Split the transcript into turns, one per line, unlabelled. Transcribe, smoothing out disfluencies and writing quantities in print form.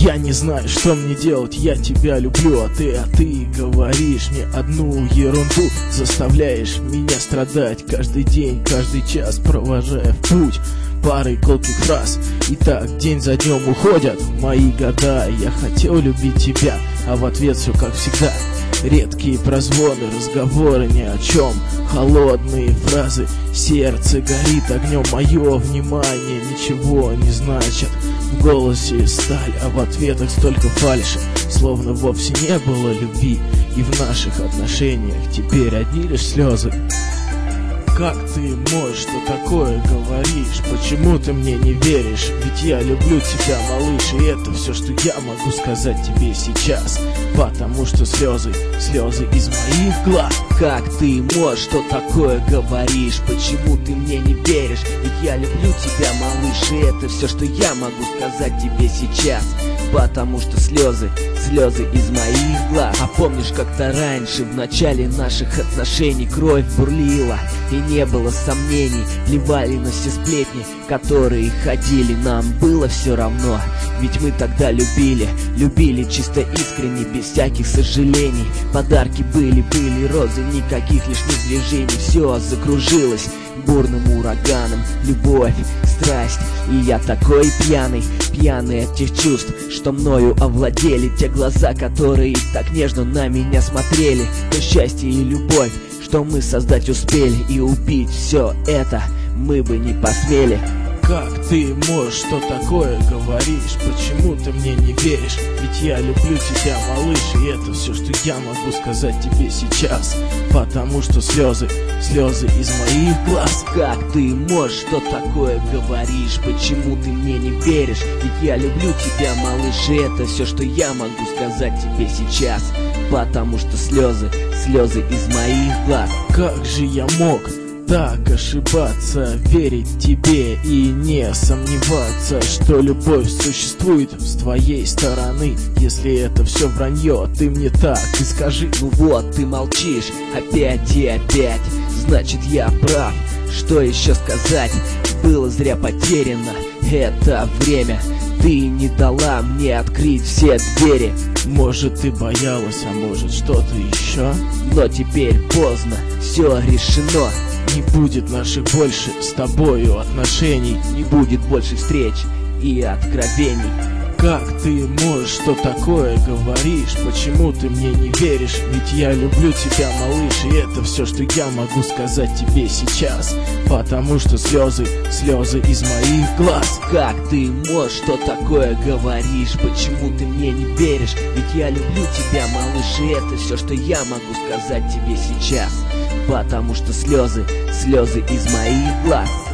Я не знаю, что мне делать, я тебя люблю, а ты говоришь мне одну ерунду. Заставляешь меня страдать каждый день, каждый час, провожая в путь парой колких фраз. И так день за днем уходят мои года. Я хотел любить тебя, а в ответ все как всегда. Редкие прозвоны, разговоры ни о чем, холодные фразы, сердце горит огнем. Мое внимание ничего не значит, в голосе сталь, а в ответах столько фальши, словно вовсе не было любви. И в наших отношениях теперь одни лишь слезы. Как ты можешь, что такое говоришь? Почему ты мне не веришь? Ведь я люблю тебя, малыш, и это все, что я могу сказать тебе сейчас. Потому что слезы из моих глаз.
Как ты можешь, что такое говоришь? Почему ты мне не веришь? Ведь я люблю тебя, малыш, и это все, что я могу сказать тебе сейчас. Потому что слезы из моих глаз. А помнишь, как-то раньше, в начале наших отношений, кровь бурлила, и не было сомнений, плевали на все сплетни, которые ходили, нам было все равно. Ведь мы тогда любили чисто искренне, без всяких сожалений. Подарки были розы, никаких лишних движений. Все закружилось бурным ураганом, любовь, страсть. И я такой пьяный от тех чувств, что мною овладели. Те глаза, которые так нежно на меня смотрели. То счастье и любовь, что мы создать успели, и убить все это мы бы не посмели.
Как ты можешь, что такое говоришь? Почему ты мне не веришь? Ведь я люблю тебя, малыш, и это все, что я могу сказать тебе сейчас. Потому что слезы из моих глаз.
Как ты можешь, что такое говоришь? Почему ты мне не веришь? Ведь я люблю тебя, малыш, и это все, что я могу сказать тебе сейчас. Потому что слезы из моих глаз.
Как же я мог так ошибаться, верить тебе и не сомневаться, что любовь существует с твоей стороны? Если это все вранье, ты мне так и скажи.
Ну вот, ты молчишь опять и опять, значит я прав. Что еще сказать? Было зря потеряно это время. Ты не дала мне открыть все двери.
Может, ты боялась, а может, что-то еще?
Но теперь поздно, все решено.
Не будет наших больше с тобою отношений,
не будет больше встреч и откровений.
Как ты можешь, что такое говоришь? Почему ты мне не веришь? Ведь я люблю тебя, малыш, и это все, что я могу сказать тебе сейчас. Потому что слезы из моих глаз.
Как ты можешь, что такое говоришь? Почему ты мне не веришь? Ведь я люблю тебя, малыш, и это все, что я могу сказать тебе сейчас. Потому что слезы из моих глаз.